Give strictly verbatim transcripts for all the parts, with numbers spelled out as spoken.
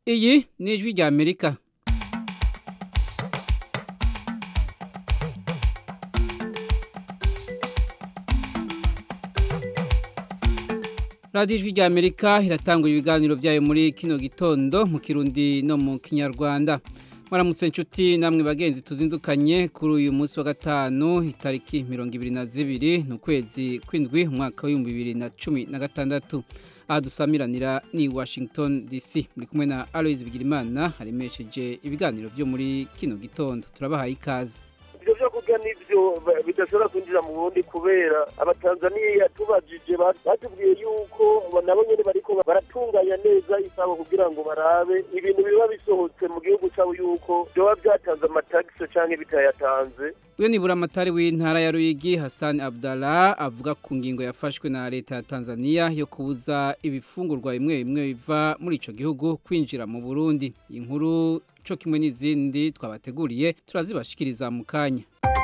Iyi ni ijwi rya Amerika. Radio ijwi rya Amerika iratangura ibiganiro byayo muri kino gitondo mu Kirundi no mu Kinyarwanda. Maramutse nshuti namwe bagenzi tuzindukanye kuri uyu munsi wa gatanu itariki mirongo ibiri na zibiri no kwezi kwindwi umwaka wa bibiri na cumi na gatandatu. Adusamiranira ni Washington D C muri kumwe na Aloise Bigirimana harimesheje ibiganiro byo muri kino gitondo. Turabahaye ikaze. Ibyo byo kurya nibyo bidashobora kwinjira mu Burundi kubera abatanzaniya tubajije batubwiye yuko nabo nyene bariko baratunganya neza isabo kugira ngo barabe ibintu biba bisohotse mu gihugu cyabo yuko byoba byatanze amataxe canke bitayatanze. Uyo ni buramatari w'intara ya Ruyigi Hassan Abdallah avuga ku ngingo yafashwe na leta ya Tanzania yo kubuza ibifungurwa bimwe bimwe biva muri ico gihugu kwinjira mu Burundi. Inkuru cyo kimwe n'izindi twabateguriye turazibashikiriza mu kanya.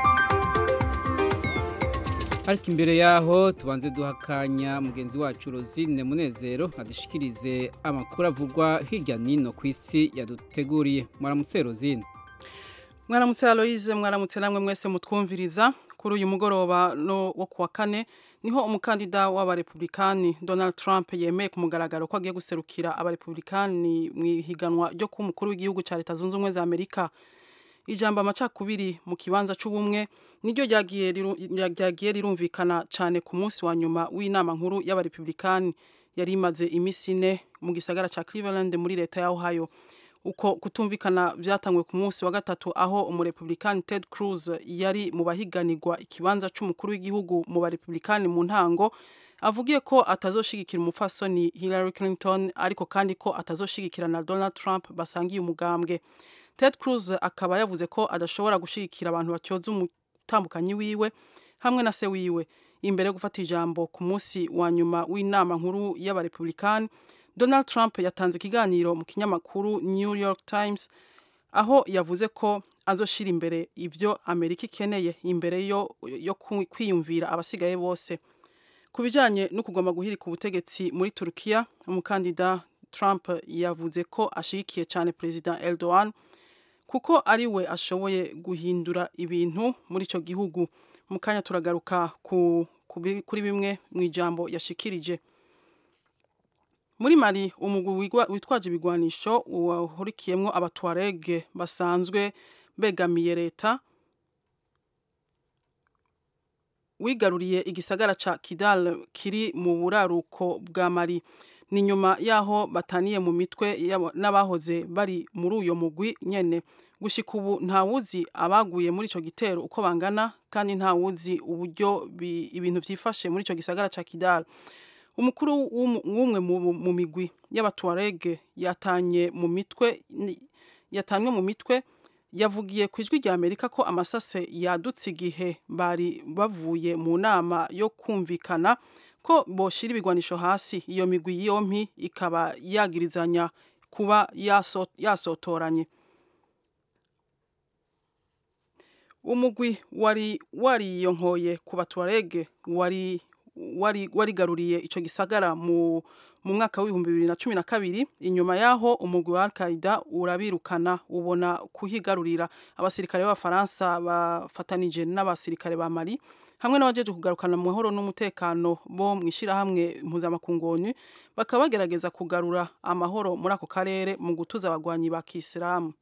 Ariko imbere yaho tubanze duhakanya mugenzi wacu Rosine Munezero adishikirize amakuru avugwa hirya nino kw'isi yaduteguriye. Mwaramutse Rosine. Mwaramutse Aloise, mwaramutse namwe mwese mutwumviriza. Kuri uyu mugoroba no wo kuwa kane niho umukandida w'abarepublikani Donald Trump yemeye ku mugaragaro ko agiye guserukira abarepublikani mu higanwa ryo ku mukuru w'igihugu cya Leta Zunze Ubumwe za Amerika. Ijambo amacakubiri mu kibanza c'ubumwe niryo ryagiye ryagiye rirumvikana cyane ku munsi wa nyuma w'inama nkuru y'abarepublikani yari imaze imisi ine mu gisagara ca Cleveland muri leta ya Ohio. Uko kutumvikana byatangwe ku munsi wa gatatu aho umurepublikani Ted Cruz yari mu bahiganirwa ikibanza c'umukuru w'igihugu mu barepublikani mu ntango avugiye ko atazoshigikira umufasoni Hillary Clinton ariko kandi ko atazoshigikira na Donald Trump basangiye umugambwe. Ted Cruz akaba yavuze ko adashobora gushigikira abantu batyoza umutambukanyi wiwe hamwe na se wiwe. Imbere yo gufata ijambo ku munsi wa nyuma w'inama nkuru y'abarepublikani, Donald Trump yatanze ikiganiro mu kinyamakuru New York Times aho yavuze ko azoshira imbere ivyo Amerika ikeneye imbere yo yo kwiyumvira abasigaye bose. Kubijanye no kugomba guhirika ubutegetsi muri Turkiya, umukandida Trump yavuze ko ashigikiye cyane President Erdogan kuko ari we ashoboye guhindura ibintu muri ico gihugu. Mu kanya turagaruka ku kuri bimwe mu ijambo yashikirije. Muri Mali umugwi witwaje ibigwanisho wahurikiyemwo abatuareg basanzwe begamiye leta wigaruriye igisagara ca Kidal kiri mu buraruko bwa Mali. Ni nyuma yaho bataniye mu mitwe n'abahoze bari muri uyo mugwi nyene. Gushika ubu nta wuzi abaguye muri ico gitero uko bangana kandi nta wuzi uburyo ibintu vyifashe muri ico gisagara ca Kidal. Umukuru w'umwe mu migwi y'abatuareg yatanye mu mitwe yatanywe mu mitwe yavugiye ku ijwi rya Amerika ko amasase yadutse igihe bari bavuye mu nama yo kumvikana ko boshira ibigwanisho hasi. Iyo migwi yompi ikaba yagirizanya kuba yasotoranye. Umugwi wari wariyonkoye ku batuareg wari wari warigaruriye ico gisagara mu mu mwaka wa bibiri na cumi na kabiri. Inyuma yaho umugwi wa Al-Qaeda urabirukana ubona kuhigarurira. Abasirikare b'Abafaransa bafatanije n'abasirikare ba Mali hamwe n'abajeje kugarukana mu mahoro n'umutekano bo mwishira hamwe mpuzamakungu bakaba bagerageza kugarura amahoro muri ako karere mu gutuza abagwanyi ba Kisilamu.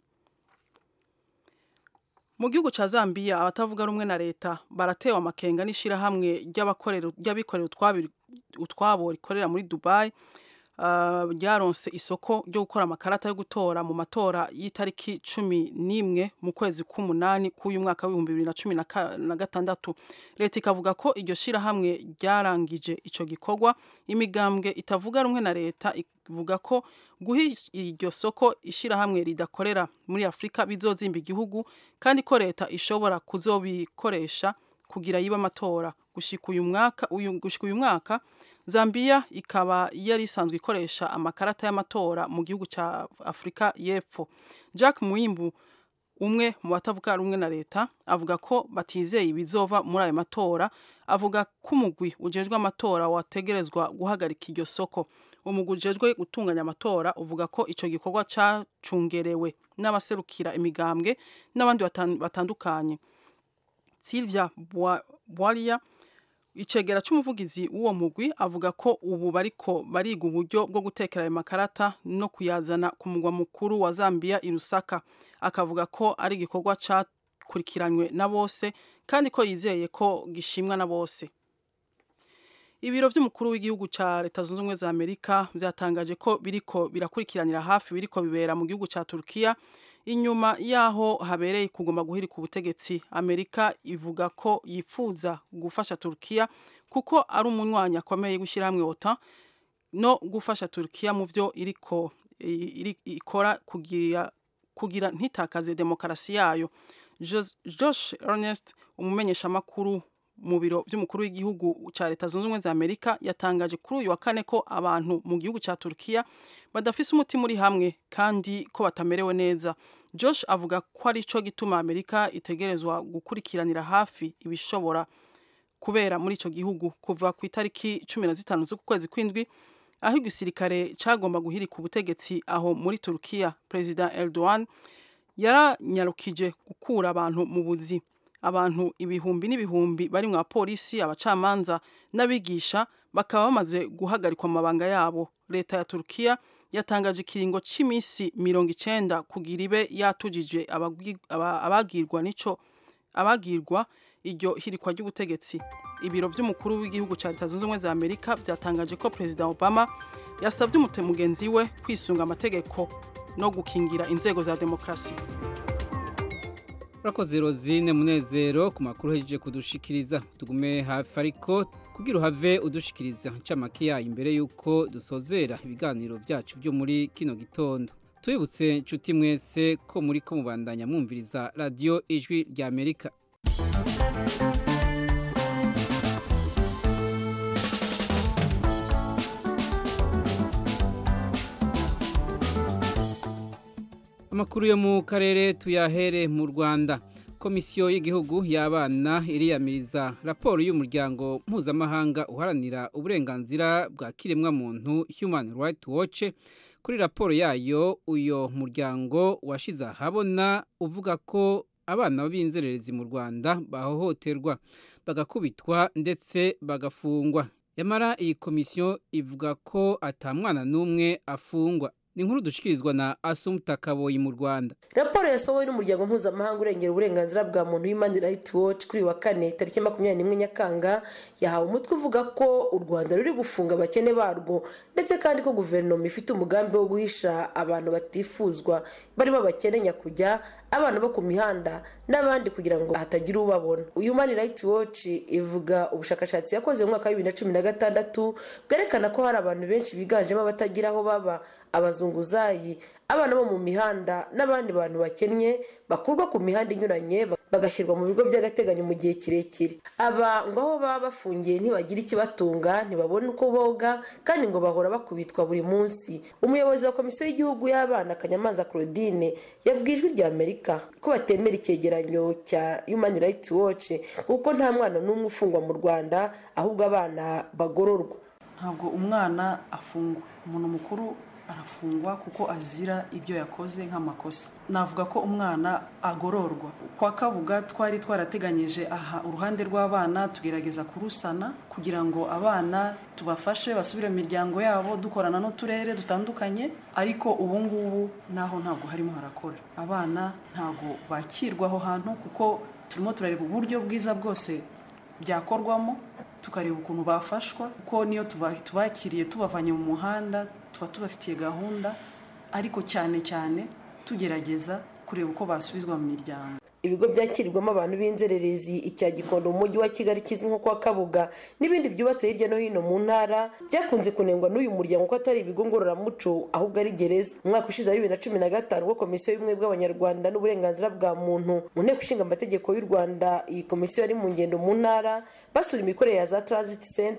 Mu gihugu ca Zambia abatavuga rumwe na leta baratewe amakenga n'ishira hamwe ry'abakorera ry'abikorera utwabo rikorera muri Dubai ryaronse uh, isoko ryo gukora amakarata yo gutora mu matora y'itariki cumi n'imwe mu kwezi k'umunani k'uyu mwaka wa bibiri na cumi na gatandatu. Leta ikavuga ko iryo shira hamwe ryarangije ico gikorwa. Imigambwe itavuga rumwe na leta ivuga ko guhi iryo soko ishira hamwe ridakorera muri Afrika bizozimba igihugu kandi ko leta ishobora kuzobikoresha kugira yiba amatora. Gushika uyu mwaka uyu gushika uyu mwaka Zambia ikaba yari isanzwe ikoresha amakarata y'amatora mu gihugu ca Afrika y'Epfo. Jack Muimbu umwe mu batavuga rumwe na leta avuga ko batizeye ibizova muri ayo matora, avuga ko umugwi ujejwe amatora wategerezwa guhagarika iryo soko. Umugwi ujejwe gutunganya amatora uvuga ko ico gikorwa cacungerewe n'abaserukira imigambwe n'abandi batandukanye. Sylvia Bwalia, icegera c'umuvugizi w'uwo mugwi, avuga ko ubu bariko bariga uburyo bwo gutekera ayo makarata no kuyazana ku mugwa mukuru wa Zambia i Lusaka. Akavuga ko ari igikorwa cakurikiranywe na bose kandi ko yizeye ko gishimwa na bose. Ibiro vy'umukuru w'igihugu ca Leta Zunze Ubumwe za Amerika vyatangaje ko biriko birakurikiranira hafi biriko bibera mu gihugu ca Turkiya inyuma yaho habereye kugomba guhirika ubutegetsi. Amerika ivuga ko yifuza gufasha Turkiya kuko ari umunywanyi akomeye gushyira hamwe OTAN no gufasha Turkiya mu vyo iriko iri, ikora kugira kugira ntitakaze demokarasi yayo. Josh Ernest, umumenyesha makuru mu biro vy'umukuru w'igihugu ca Leta Zunze Ubumwe za Amerika, yatangaje kuri uyu wa kane ko abantu mu gihugu ca Turkiya badafise umutima uri hamwe kandi ko batamerewe neza. Josh avuga ko ari co gituma Amerika itegerezwa gukurikiranira hafi ibishobora kubera muri ico gihugu kuva ku itariki cumi na zitanu z'ukwezi kw'indwi, aho igisirikare cagomba guhirika ubutegetsi aho muri Turkiya. President Erdogan yaranyarukije gukura abantu mu buzi. Abantu ibihumbi n'ibihumbi bari mu apolisi, abacamanza n'abigisha bakaba bamaze guhagarikwa mu mabanga yabo. Leta ya Turkiya yatangaje ikiringo c'imisi mirongo icenda kugira ibe yatujije abagirwa nico abagirwa iryo hirikwa ry'ubutegetsi. Ibiro vy'umukuru w'igihugu ca Leta Zunze Ubumwe za Amerika vyatangaje ko President Obama yasabye umutemugenzi we kwisunga amategeko no gukingira inzego za demokrasi. Urakoze Rosine Munezero ku makuru hejeje kudushikiriza. Tugume hafi ariko kugira uhave udushikiriza ncamake yayo imbere yuko dusozera ibiganiro vyacu byo muri kino gitondo. Twibutse inshuti mwese ko muri ko mubandanya mwumviriza radio Ijwi rya Amerika. Amakuru yo mu karere tuyahere mu Rwanda. Komisiyo y'igihugu y'abana iriyamiriza raporo y'umuryango mpuzamahanga uharanira uburenganzira bwa kiremwa muntu Human Rights Watch. Kuri raporo yayo uyo muryango washize ahabona uvuga ko abana b'inzererezi mu Rwanda bahohoterwa, bagakubitwa ndetse bagafungwa. Yamara iyi komisiyo ivuga ko atamwana n'umwe afungwa. Ni inkuru dushikirizwa na Assumpta Kaboyi mu Rwanda. Raporo yasohowe n'umuryango mpuzamahanga urengera uburenganzira bwa muntu Human Rights Watch kuri wa kane tariki makumyabiri n'imwe Nyakanga yahawe umutwe uvuga ko u Rwanda ruri gufunga abakene barwo ndetse kandi ko guverinoma ifite umugambi wo guhisha abantu batifuzwa bari babakene nyakujya, abana bo ku mihanda n'abandi kugira ngo hatagira ubabona. Human Rights Watch ivuga ubushakashatsi yakoze mu mwaka wa bibiri na cumi na gatandatu bwerekana ko hari abantu benshi biganjemo abatagira aho baba, abazunguzayi, abana bo mu mihanda n'abandi bantu bakennye bakurwa ku mihanda inyuranye bagashyirwa mu bigo by'agateganyo mu gihe kirekire. Aba ngo aho baba bafungiye ntibagira ikibatunga, ntibabone uko boga kandi ngo bahora bakubitwa buri munsi. Umuyobozi wa komisiyo y'igihugu y'abana Kanyamanza Claudine yabwiye Ijwi rya Amerika ko batemera icyegeranyo cya Human Rights Watch kuko nta mwana n'umwe ufungwa mu Rwanda, ahubwo abana bagororwa. Ntabwo umwana afungwa, umuntu mukuru arafungwa kuko azira ibyo yakoze nk'amakosa. Navuga ko umwana agororwa. Kwa Kabuga twari twarateganyije aha uruhande rw'abana tugerageza kurusana kugira ngo abana tubafashe basubire mu miryango yabo, dukorana no turere dutandukanye, ariko ubu ngubu naho ntabwo harimo harakora. Abana ntabwo bakirwaho hantu kuko turimo turareba uburyo bwiza bwose byakorwamo, tukareba ukuntu bafashwa kuko niyo tubakiriye tubavanye mu muhanda tuba tubafitiye gahunda, ariko cyane cyane tugerageza kureba uko basubizwa mu miryango. Ibigo byakirirwamo abantu b'inzererezi icya Gikondo mu mujyi wa Kigali kizwi nko kwa Kabuga n'ibindi byubatse hirya no hino mu ntara byakunze kunengwa n'uyu muryango ko atari ibigo ngororamuco ahubwo ari gereza. Mu mwaka ushize wa bibiri na cumi na gatanu ubwo komisiyo y'ubumwe bw'abanyarwanda n'uburenganzira bwa muntu mu nteko ishinga amategeko y'u Rwanda, iyi komisiyo yari mu ngendo mu ntara basura imikorere ya za transit center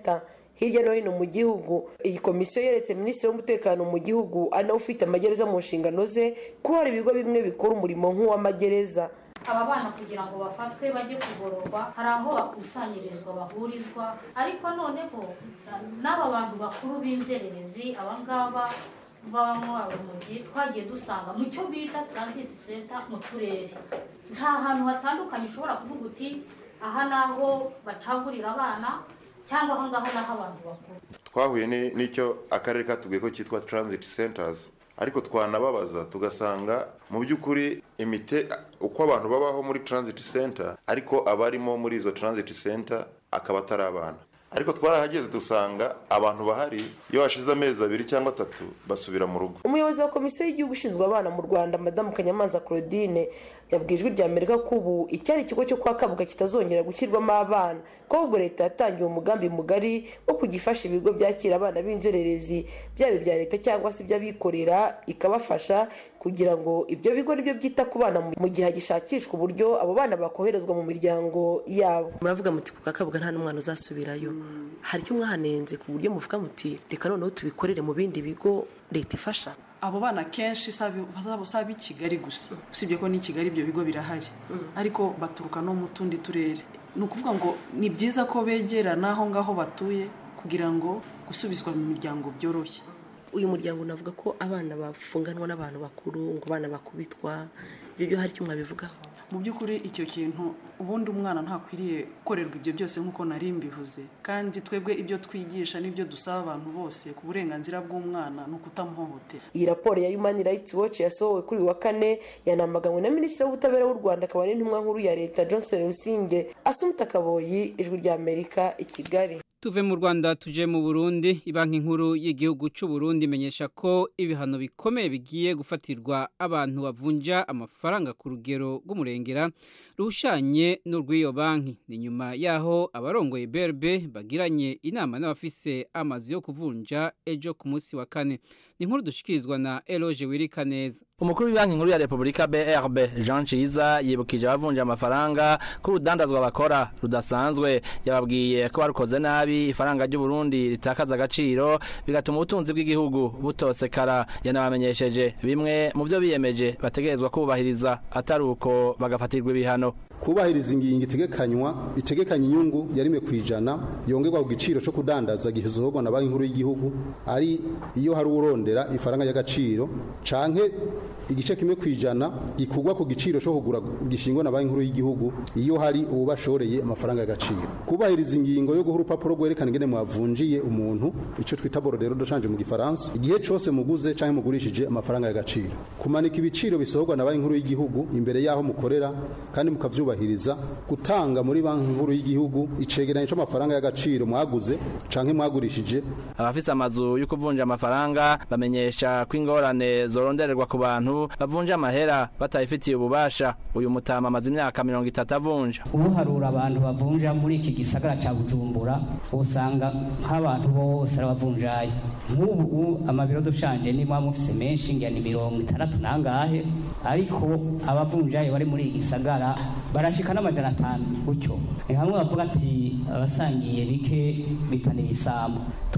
hirya no hino mu gihugu. Iyi komisiyo yeretse minisitiri w'umutekano mu gihugu ari nawe ufite amagereza mu nshingano ze ko hari ibigo bimwe bikora umurimo nk'uw'amagereza. aba bana kugira ngo bafatwe bajye kugororwa hari aho bakusanyirizwa bahurizwa, ariko noneho n'aba bantu bakuru b'inzererezi abangaba babamo abamugi twagiye dusanga mu cyo bita transit center mu turere. Nta hantu hatandukanye ushobora kuvuga uti aha naho bacagurira abana cyangwa aho ngaho naho abantu bakuru. Twahuye n'icyo akarere katubwiye ko cyitwa transit centers, ariko twanababaza tugasanga mu by'ukuri imite uko abantu babaho muri transit center, ariko abarimo muri izo transit center akaba atari abana. Ariko twarahageze dusanga abantu bahari iyo hashize amezi abiri cyangwa atatu basubira mu rugo. Umuyobozi wa komisiyo y'igihugu ishinzwe abana mu Rwanda Madamu Kanyamanza Claudine yabwiye Ijwi rya Amerika ko ubu icyari ikigo cyo kwa Kabuga kitazongera gushyirwamo abana, ko ubwo leta yatangiye umugambi mugari wo kugifasha ibigo byakira abana b'inzererezi byaba ibya leta cyangwa se iby'abikorera, ikabafasha kugira ngo ibyo bigo nibyo byita ku bana mu gihe gishakishwa uburyo abo bana bakoherezwa mu miryango yabo. Muravuga muti ku Kabuga nta n'umwana uzasubirayo, hari icyo mwahanenze ku buryo muvuga muti reka noneho tubikorere mu bindi bigo leta ifasha? Abo bana kenshi sabi sabi Kigali gusa, usibye ko ni Kigali ibyo bigo birahari, ariko baturuka no mu tundi turere. Ni ukuvuga ngo ni byiza ko begera naho ngaho batuye kugira ngo gusubizwa mu miryango byoroshye. Uyu muryango navuga ko abana bafunganwa n'abantu bakuru, ngo abana bakubitwa, ibyo byo hari icyo mwabivugaho? Mu by'ukuri icyo kintu ubundi umwana ntakwiriye gukorerwa ibyo byose nk'uko nari mbivuze, kandi twebwe ibyo twigisha n'ibyo dusaba abantu bose ku burenganzira bw'umwana ni ukutamuhohotera. Iyi raporo ya Human Rights Watch yasohowe kuri wa kane yanamaganwe na Minisitiri w'Ubutabera w'u Rwanda akaba n'intumwa nkuru ya leta Johnson Rusinge. Asumta Kaboyi, Ijwi rya Amerika, i Kigali. Tuve mu Rwanda tuje mu Burundi. Ibanki nkuru y'igihugu cy'u Burundi imenyesha ko ibihano bikomeye bigiye gufatirwa abantu bavunja amafaranga ku rugero rw'umurengera ruhushanye n'urw'iyo banki. Ni nyuma yaho abarongoye B R B bagiranye inama n'abafise amazi yo kuvunja ejo ku munsi wa kane. Ni nkuru dushikirizwa na Eloge Wirikaneza. Umukuru w'Ibanki nkuru ya Republika B R B Jean Ciza yibukije abavunja amafaranga ku rudandazwa bakora rudasanzwe. Yababwiye ko barukoze nabi ifaranga ry'u Burundi ritakaza agaciro bigatuma ubutunzi bw'igihugu butosekara. Yanabamenyesheje bimwe mu byo biyemeje bategerezwa kubahiriza, atari uko bagafatirwa ibihano. Kubahiriza ingingo itegekanywa itegekanya inyungu yarime kwijana yongerwa ku giciro cyo kudandaza gihezohogwa na Banki nkuru y'igihugu, ari iyo hari urondera ifaranga y'agaciro canke igice kimwe kwijana gikugwa ku giciro cyo kugura gishingwa na Banki nkuru y'igihugu iyo hari ubashoreye amafaranga y'agaciro. Kubahiriza ingingo yo guhura urupapuro rwerekana ingene mwavunjiye umuntu, ico twita bordereau de change mu gifaransa, igihe cyose muguze canke mugurishije amafaranga y'agaciro. Kumanika ibiciro bisohogwa na Banki nkuru y'igihugu imbere yaho mukorera kandi mukavyubahiriza. Gutanga muri Banki nkuru y'igihugu icegeranyo c'amafaranga y'agaciro mwaguze canke mwagurishije. Abafise amazu yo kuvunja amafaranga bamenyesha ko ingorane zorondererwa ku bantu bavunja amahera batayifitiye ububasha. Uyu mutama amaze imyaka mirongo itatu avunja. Ubuharura abantu bavunja muri iki gisagara ca Bujumbura usanga nk'abantu bose abavunjaye. Nk'ubu amabiro dushanje ni mwa mufise menshi ngiye ni mirongo itandatu nangahe, ariko abavunjaye bari muri gisagara barashika n'amajana atanu gutyo. Ni hamwe bavuga ati abasangiye bike bitana ibisambo.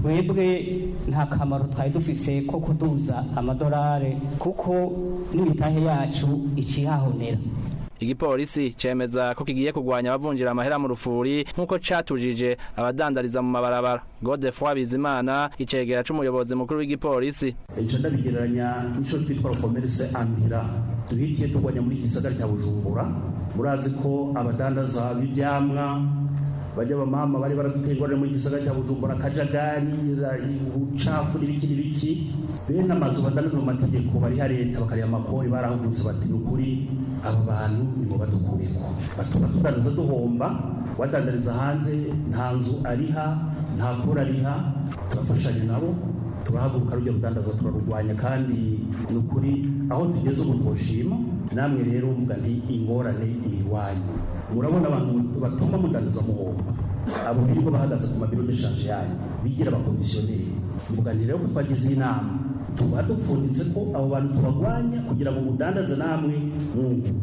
Twebwe nta kamaro twari dufise ko kuduza amadolari kuko n'ibitahe yacu icihahonera. Igipolisi cemeza ko kigiye kugwanya abavunjira amahera mu rufuri nkuko catujije abadandariza mu mabarabara. Godefroid Bizimana icegera c'umuyobozi mukuru w'igipolisi. Ejo ndabigereranya nico twitwa commerce ambira. Duhitiye tugwanya muri gisagara cya Bujumbura. Murazi ko abadandaza b'ibyamwa bajya bamama bari baradutegwa muri gisagara cya Bujumbura kajagari ucafu n'ibiki n'ibiki. Bene amazu badandaza mu mategeko bari ha leta bakariya makori barahugutse bati ukuri abo bantu nibo badukureko. Batuma tudandaza duhomba, wadandariza hanze nta nzu ariha nta kura ariha, turafashanya nabo turahaguruka rujya rudandaza turarugwanya, kandi nukuri aho tugeze ubu twoshima. Namwe rero mvuga nti ingorane iwanyu murabona abantu batuma mudandaza muhomba, abo biriko bahagaze ku mabiro de change yanyu bigira abakondisiyoneri. Mvuga nti rero ko twagize inama tuba dupfunditse ko abo bantu tubagwanya kugira ngo mudandaze namwe mwunguka.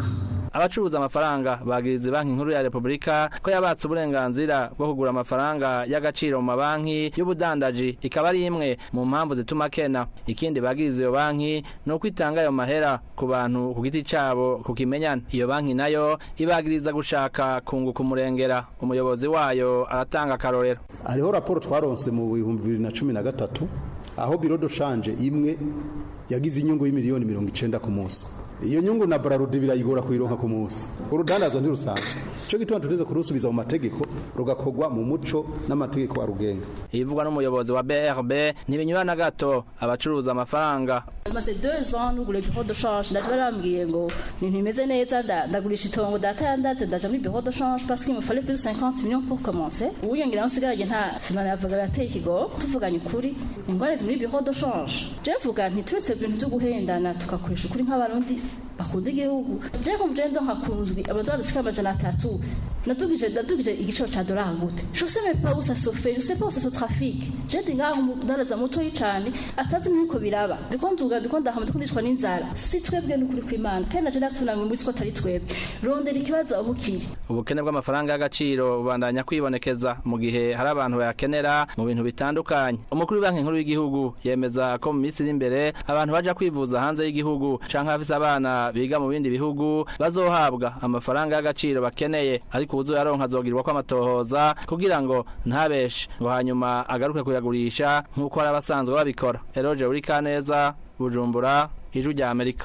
abacuruza amafaranga bagiriza banki nkuru ya Republika ko yabatse uburenganzira bwo kugura amafaranga y'agaciro mu mabanki y'ubudandaji ikaba ari imwe mu mpamvu zituma kena. Ikindi bagiriza iyo banki no kwitanga ayo mahera ku bantu ku giti cabo kukimenyana. Iyo banki nayo ibagiriza gushaka kunguka umurengera. Umuyobozi wayo aratanga karorero. Hariho raporo twaronse mu bihumbi bibiri na cumi na gatatu aho biro do shanje imwe yagize inyungu y'imiliyoni mirongo icenda ku munsi. Iyo nyungu na Brarudi birayigora kuyironka ku munsi. Urudandazwa ntirusanzwe. Cyo gituma tuteze kurusubiza mu mategeko rugakogwa mu muco n'amategeko arugenga. Ivugwa n'umuyobozi wa B R B ntibinyura na gato abacuruza amafaranga. Maze deux ans nugule bureau de change ndabarambwiye ngo ntimeze neza ndagurisha itongo datandatse ndaje muri bureau de change parce qu'il me fallait plus de cinquante millions pour commencer. Uyongera nsigaye nta sinanavuga gateye ikigo tuvuganye ukuri ingware muri bureau de change. Je vuga ntitwese ibintu byo guhendana tukakoresha ukuri nk'abarundi bakunda igihugu. Je kumje ndo hakunzwe abadoza shika amajana atatu natugije natugije igiciro ca dollar gute. Je sais même pas où ça se fait, je sais pas où ça se trafique. Je dinga ndalaza muto yicane atazi niko biraba. Ndikonduga ndikonda hamwe ndikondishwa n'inzara. Si twebwe n'ukuri kw'Imana kandi naje ndatunamwe muri ko tari twebwe. Rondera ikibazo aho kiri. Ubukene bw'amafaranga y'agaciro bubandanya kwibonekeza mu gihe hari abantu bayakenera mu bintu bitandukanye. Umukuru w'Banki Nkuru y'Igihugu yemeza ko mu minsi iri imbere abantu baja kwivuza hanze y'igihugu canke afise abana biga mu bindi bihugu bazohabwa amafaranga y'agaciro bakeneye, ariko uzo yaronka azogirwa ko amatohoza kugira ngo ntabeshe ngo hanyuma agaruke kuyagurisha nk'uko ari abasanzwe babikora. Eroje uri Kaneza, Bujumbura, Ijwi rya Amerika.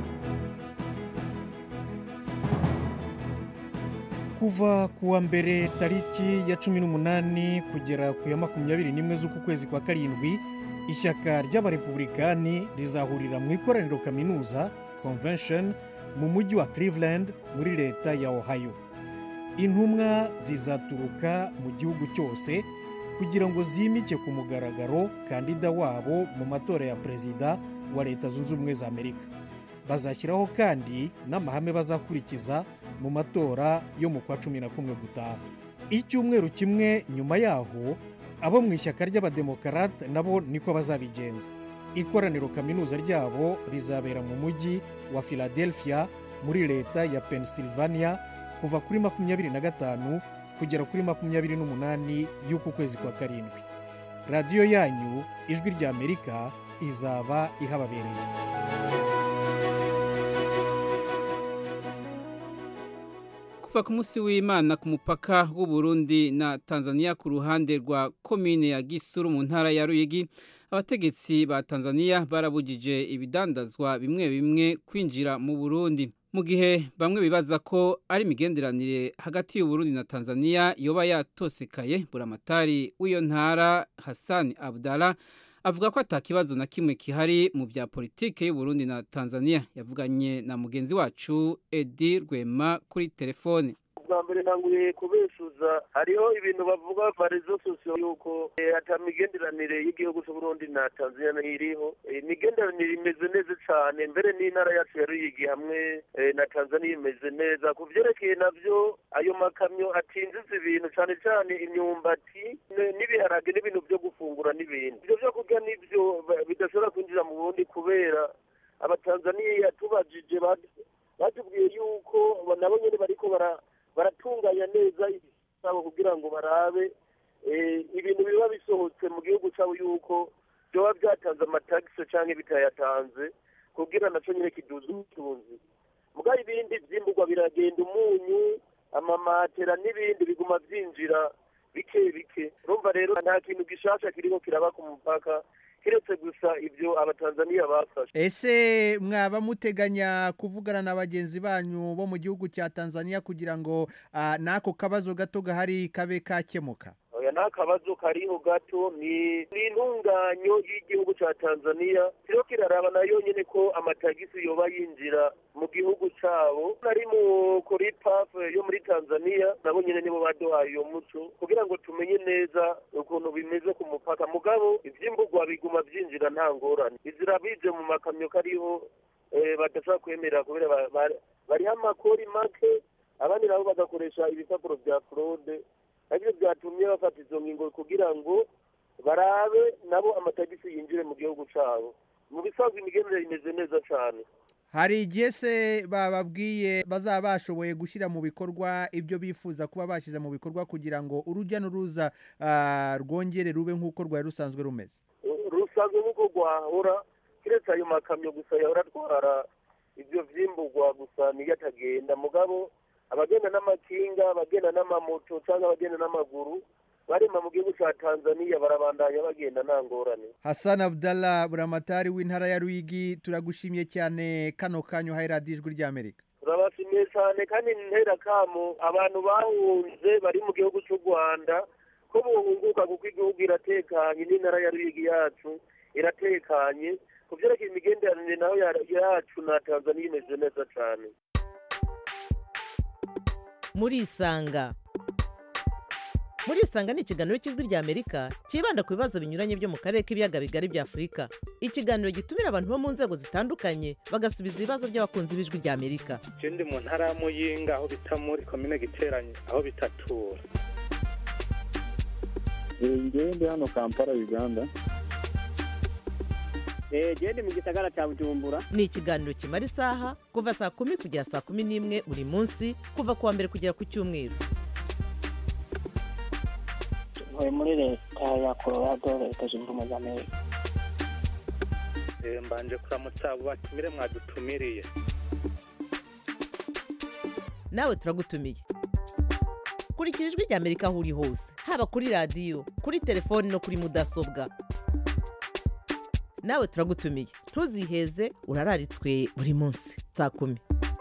Kuva kuwa mbere tariki ya cumi n'umunani kugera ku ya makumyabiri n'imwe z'uku kwezi kwa karindwi, ishyaka ry'abarepublikani rizahurira mu ikoraniro kaminuza convention mu mujyi wa Cleveland muri leta ya Ohio. Intumwa zizaturuka mu gihugu cyose kugira ngo zimike ku mugaragaro kandida wabo mu matora ya perezida wa Leta Zunze Ubumwe za Amerika. Bazashyiraho kandi n'amahame bazakurikiza mu matora yo mu kwa cumi na kumwe gutaha. Icyumweru kimwe nyuma yaho abo mu ishyaka ry'abademokarate nabo niko bazabigenza. Ikoraniro kaminuza ryabo rizabera mu mujyi wa Philadelphia muri leta ya Pennsylvania kuva kuri makumyabiri na gatanu kugera kuri makumyabiri n'umunani y'uku kwezi kwa karindwi. Radiyo yanyu Ijwi rya Amerika izaba ihababereye. Kuva ku munsi w'Imana ku mupaka w'u Burundi na Tanzania ku ruhande rwa komine ya Gisuru mu ntara ya Ruyigi, abategetsi ba Tanzania barabujije ibidandazwa bimwe bimwe kwinjira mu Burundi. Mu gihe bamwe bibaza ko ari imigenderanire hagati y'u Burundi na Tanzania yoba yatosekaye, buramatari w'iyo ntara Hassan Abdallah avuga ko atakibazo na kimwe kihari mu bya politike y'u Burundi na Tanzania. Yavuganye na mugenzi wacu Edi Rwema kuri telefone. Bwa mbere nanguye kubeshuza hariho ibintu bavuga varizo sosiyo yuko atamigenderanire y'igihugu cy'u Burundi na Tanzania iriho. Imigenderanire imeze neza cyane, mbere n'intara yacu ya Ruyigi hamwe na Tanzania imeze neza. Ku byerekeye navyo ayo makamyo atinziza ibintu cyane cyane imyumbati n'ibiharage n'ibintu byo gufungura n'ibindi. Ibyo byo kurya nivyo bidashobora kwinjira mu Burundi kubera abatanzania tubajije batubwiye yuko nabo nyene bariko bara baratunganya neza isabo kugira ngo barabe ibintu biba bisohotse mu gihugu cyabo yuko byoba byatanze amatagisi canke bitayatanze kugira naco nyine kiduze ubutunzi. Mugaye ibindi vyimburwa biragenda umunyu, amamatera n'ibindi biguma vyinjira bike bike. Urumva rero nta kintu gishasha kiriko kiraba ku mupaka kiretse gusa ibyo abatanzania bafashe. Ese mwaba muteganya kuvugana na bagenzi banyu bo mu gihugu cya Tanzania kugira ngo uh, nako kabazo gato gahari kabe kakemuka? Oya, nakabazo kariho gato ni n'intunganyo y'igihugu cya Tanzania kiro kiraraba nayo nyene ko amatagisi yoba yinjira mu gihugu cabo. Nari mu kuri P A F yo muri Tanzania nabo nyene nibo baduhaye iyo muco kugira ngo tumenye neza ukuntu bimeze ku mupaka. Mugabo ivyimburwa biguma vyinjira nta ngorane, izira bije mu makamyo kariho eh, badashaka kwemera kubera bari amakori make, abandi nabo bagakoresha ibipapuro vya fraude. Ariko byatumye bafata izo ngingo kugira ngo barabe nabo amatagisi yinjire mu gihugu cabo. Mu bisanzwe imigenderanire imeze neza cyane. hari igihe se bababwiye bazaba bashoboye gushyira mu bikorwa ibyo bifuza kuba bashyize mu bikorwa kugira ngo urujya n'uruza rwongere rube nk'uko rwari rusanzwe rumeze? rusanzwe nk'uko rwahora keretse ayo makamyo gusa yahora atwara ibyo vyimburwa gusa niyo atagenda mugabo abagenda n'amakinga abagenda n'amamoto cyangwa abagenda n'amaguru barema mu gihugu cya Tanzania barabandanya bagenda nta ngorane. Hassan Abdallah buramatari w'intara ya Ruyigi turagushimiye cyane kano kanyu ha Radio Ijwi ry'Amerika. Turabashimiye cyane kandi ntera kamo abantu bahunze bari mu gihugu cy'u Rwanda ko buhunguka kuko igihugu iratekanye n'intara ya Ruyigi yacu iratekanye kuvyerekeye imigenderanire naho yacu na Tanzania imeze neza cyane. Muri Isanga Muri Isanga ni ikiganiro cy'Ijwi ry'Amerika kibanda ku bibazo binyuranye byo mu karere k'ibiyaga bigari bya Afurika. Ikiganiro gitumira abantu bo mu nzego zitandukanye bagasubiza ibibazo by'abakunzi b'Ijwi ry'Amerika. Je ndi mu ntara ya Muyinga aho bita muri commune Giteranye aho bitatura. Ngewe ndi hano Kampala Uganda. Eh je ndi mu gisagara cya Bujumbura. Ni ikiganiro kimara isaha kuva saa kumi kugera saa kumi n'imwe buri munsi kuva kuwa mbere kugera ku cyumweru. Ntuye muri leta ya Colorado leta zunze ubumwe za Amerika. Eh mbanje kuramutsa abo batumire mwadutumiriye. Nawe turagutumiye. Kurikira Ijwi ry'Amerika aho uri hose haba kuri radio kuri telefone no kuri mudasobwa. Nawe turagutumiye ntuziheze urararitswe buri munsi saa kumi.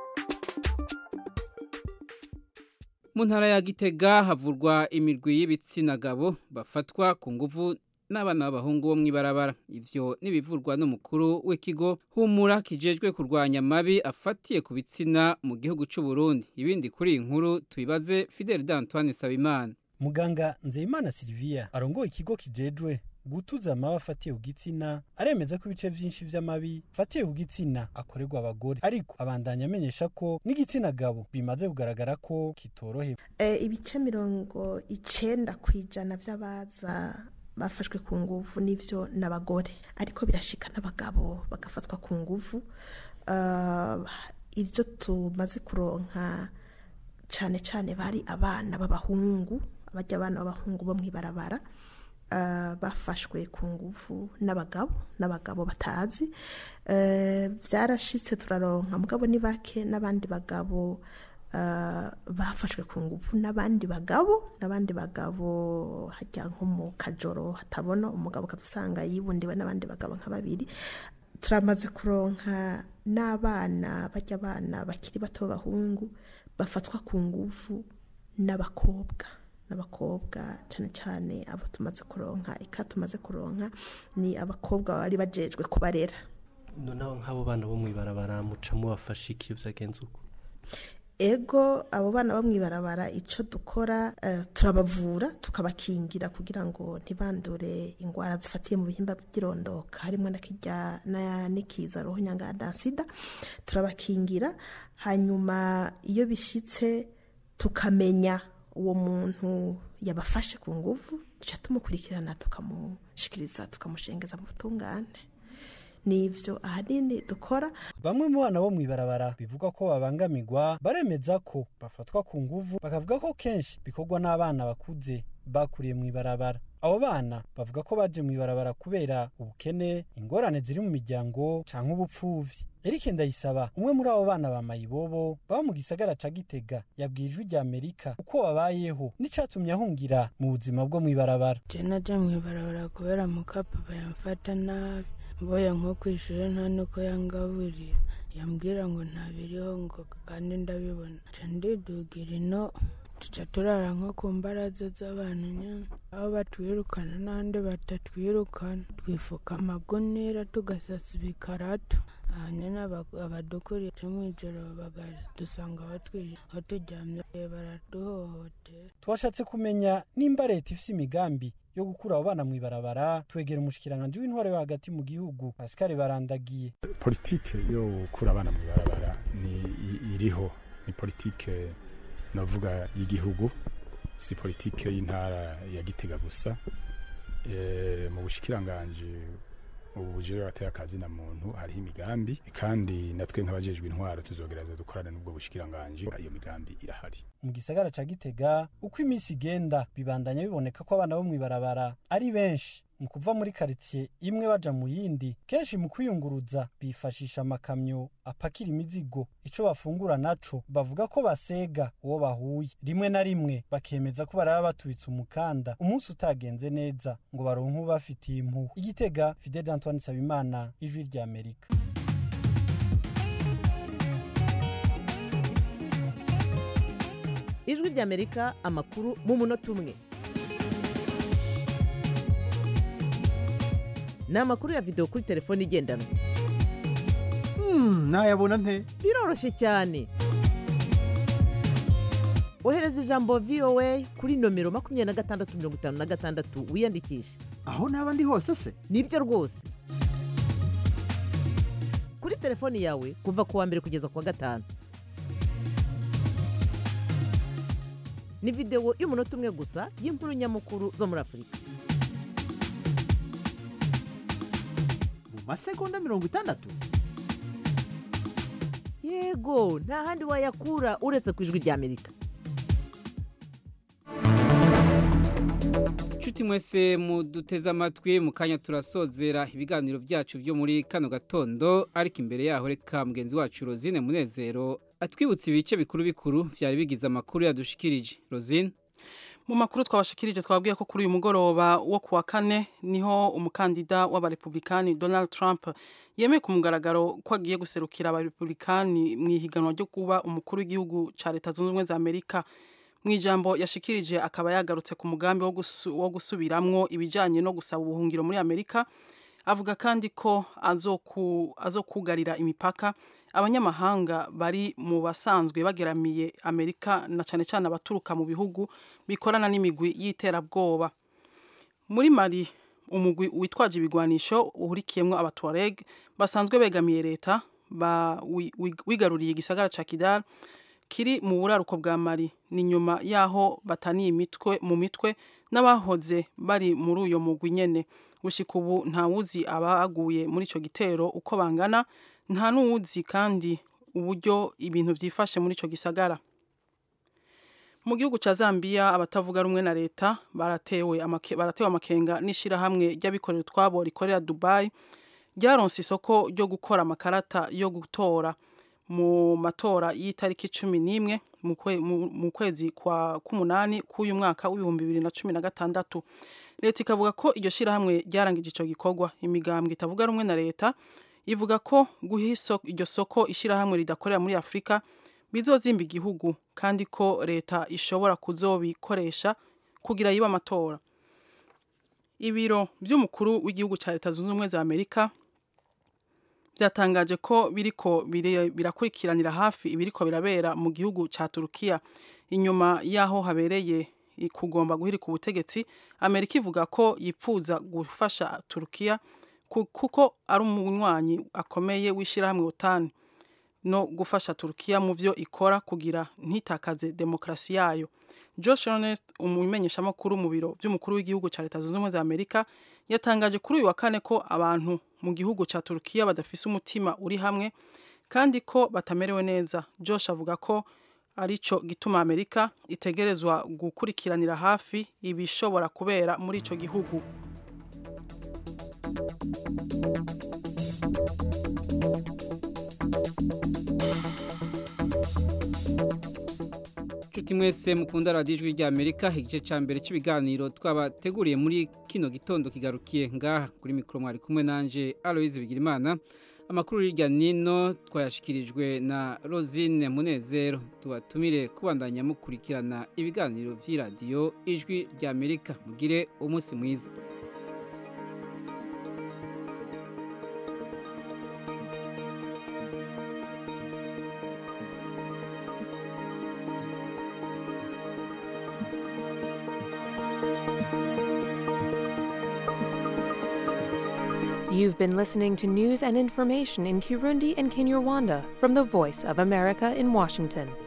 Mu ntara ya Gitega havurwa imirwi y'ibitsina gabo bafatwa ku nguvu n'abana b'abahungu bo mwibarabara. Ivyo nibivurwa n'umukuru w'ikigo humura kijejwe kurwanya mabi afatiye ku bitsina mu gihugu cy'u Burundi. Ibindi kuri inkuru tubibaze Fidel d'Antoine Sabimana. Muganga Nzeyimana Silvia arongoye ikigo kijejwe gutuza amabi afatiye ku gitsina aremeza ko ibice byinshi by'amabi afatiye ku gitsina akorerwa abagore, ariko abandanya amenyesha ko n'igitsina gabo bimaze kugaragara ko kitorohe. E, ibice mirongo icenda kwijana by'abaza bafashwe ku nguvu n'ivyo n'abagore, ariko birashika n'abagabo bagafatwa ku nguvu. Uh, ivyo tumaze kuronka cane cane bari abana b'abahungu, abajya abana b'abahungu bo mwibarabara. Uh, bafashwe ku nguvu n'abagabo n'abagabo batazi. Uh, byarashitse turaronka mugabo ni bake n'abandi bagabo uh, bafashwe ku nguvu n'abandi bagabo n'abandi bagabo hajya nko mu kajoro hatabona umugabo kadusanga yibundiwe n'abandi bagabo nka babiri. Turamaze kuronka n'abana bajya abana bakiri bato bahungu bafatwa ku nguvu n'abakobwa n'abakobwa cyane cyane abo tumaze kuronka ika tumaze kuronka ni abakobwa bari bajejwe kubarera. Noneho nk'abo bana bo mwibarabara mucamo bafashe iki byagenze uko? Ego abo bana bo mwibarabara ico dukora uh, turabavura tukabakingira kugira ngo ntibandure ingwara zifatiye mu bihimba by'irondoka harimo na kijya na nikiza roho nyanganda sida. Turabakingira hanyuma iyo bishitse tukamenya uwo muntu yabafashe ku nguvu duca tumukurikirana tukamushikiriza tukamushengeza mu butungane. Nivyo ahanini dukora. Bamwe mu bana bo mwibarabara bivuga ko babangamirwa baremeza ko bafatwa ku nguvu, bakavuga ko kenshi bikorwa n'abana bakuze bakuriye mwibarabara. Abo bana bavuga ko baje mwibarabara kubera ubukene, ingorane ziri mu miryango canke ubupfuvyi. Eric Ndayisaba umwe muri abo bana ba Mayibobo baba mu gisagara ca Gitega yabwiye Ijwi ry'Amerika uko babayeho n'icatumye ahungira mu buzima bwo mwibarabara. Je naje mwibarabara kubera mukapa bayamfata nabi, mboya nko kwishura nta nuko yangaburira, yambwira ngo ntabiriho ngo kandi ndabibona. Je ndidugira ino tuca turara nko ku mbaraza z'abantu nyine, aho batwirukana n'andi batatwirukana, twifuka amagunira tugasasa ibikarato. Hanyuma abadukuriye mw'ijoro bagadusanga batwije aho turyamye baraduhohotera. Twashatse kumenya nimba leta ifise imigambi yo gukura abo bana mwibarabara, twegera umushikiranganje w'intwaro yo hagati mu gihugu Pascal Barandagiye. Politike yo gukura abana mwibarabara ni iriho, ni politike navuga y'igihugu, si politike y'intara ya Gitega gusa. E, mu bushikiranganje ubuje bateye akazi na muntu hariho imigambi kandi natwe nk'abajejwe intwaro tuzogereza dukorana n'ubwo bushikiranganje iyo migambi irahari. Mu gisagara ca Gitega uko imisi igenda bibandanya biboneka ko abana bo mwibarabara ari benshi mu kuva muri quartier imwe baja mu yindi, kenshi mu kwiyunguruza bifashisha amakamyo apakira imizigo, ico bafungura naco bavuga ko basega uwo bahuye, rimwe na rimwe bakemeza ko baraba batubitse umukanda umunsi utagenze neza ngo baronke bafitiye impuhwe. Igitega, Fidel Antoine Sabimana, Ijwi rya Amerika. Ijwi rya Amerika, amakuru mu munota umwe. Ni amakuru ya video kuri telefone igendanwa. Hmm, nayabona nte? Biroroshye cyane. Ohereza ijambo V O A kuri nomero makumyabiri na gatandatu mirongo itanu na gatandatu wiyandikishe. Aho naba ndi hose se? Nibyo rwose. Kuri telefone yawe kuva ku wa mbere kugeza ku wa gatanu. Ni video y'umunota umwe gusa y'inkuru nyamukuru zo muri Afurika. Masegonda mirongo itandatu. Yego, nta handi wayakura uretse ku Ijwi rya Amerika. Chuti mwese muduteza amatwi mu kanya turasozera ibiganiro byacu byo muri kano gatondo, ariko imbere yaho reka mugenzi wacu Rosine Munezero atwibutse ibice bikuru bikuru byari bigize amakuru yadushikirije. Rosine, mu makuru twabashikirije twabwiye ko kuri uyu mugoroba wo kuwa kane niho umukandida w'abarepublikani Donald Trump yemeye ku mugaragaro ko agiye guserukira abarepublikani mu ihiganwa ryo kuba umukuru w'igihugu ca Leta Zunze Ubumwe za Amerika. Mu ijambo yashikirije akaba yagarutse ku mugambi wo, gusu, wo gusubiramwo ibijanye no gusaba ubuhungiro muri Amerika. Avuga kandi ko azoku azokugarira imipaka abanyamahanga bari mu basanzwe bageramiye Amerika na cyane cyane abaturuka mu bihugu bikorana n'imigwi y'iterabwoba. Muri Mali umugwi witwaje ibigwanisho uhurikiyemwo abatuareg basanzwe begamiye leta ba wigaruriye igisagara ca Kidal kiri mu buraruko bwa Mali, ni nyuma yaho bataniye imitwe mu mitwe n'abahoze bari muri uyo mugwi nyene. Gushika ubu nta wuzi abaguye muri ico gitero uko bangana, nta n'uwuzi kandi uburyo ibintu vyifashe muri ico gisagara. Mu gihugu ca Zambia abatavuga rumwe na leta baratewe amake, baratewe amakenga n'ishira hamwe ry'abikorera utwabo rikorera Dubai ryaronse isoko ryo gukora amakarata yo gutora mu matora y'itariki cumi n'imwe mu kwezi kwa kumunani k'uyu mwaka w'ibihumbi bibiri na cumi na gatandatu. Leta ikavuga ko iryo shira hamwe ryarangije ico gikorwa. Imigambwe itavuga rumwe na leta ivuga ko guhiso iryo soko ishira hamwe ridakorera muri Afrika bizozimba igihugu kandi ko leta ishobora kuzobikoresha kugira yiba amatora. Ibiro by'umukuru w'igihugu ca Leta Zunze Ubumwe za Amerika byatangaje ko biriko birakurikiranira hafi ibiriko birabera mu gihugu ca Turukiya. Inyuma yaho habereye kugomba guhirika ubutegetsi, Amerika ivuga ko yipfuza gufasha Turukiya kuko ari umunywanyi akomeye wishira hamwe OTAN no gufasha Turukiya mu byo ikora kugira ntitakaze demokrasi yayo. Josh Earnest, umumenyesha makuru mu biro by'umukuru w'igihugu ca Leta Zunze Ubumwe za Amerika, yatangaje kuri uyu wa kane ko abantu mu gihugu ca Turukiya badafise umutima uri hamwe kandi ko batamerewe neza. Josh avuga ko arico gituma Amerika itegerezwa gukurikiranira hafi ibishobora kubera muri ico gihugu. Chuti mwese mukunda radio Ijwi rya Amerika, igice ca mbere cy'ibiganiro twabateguriye muri kino gitondo kigarukiye ngaha kuri mikro mwari kumwe nanje Aloise Bigirimana. Amakuru hirya nino twayashikirijwe na Rosine Munezero. Tubatumire kubandanya mukurikirana ibiganiro vy'iradio Ijwi rya Amerika. Mugire umunsi mwiza. You've been listening to news and information in Kirundi and Kinyarwanda from the Voice of America in Washington.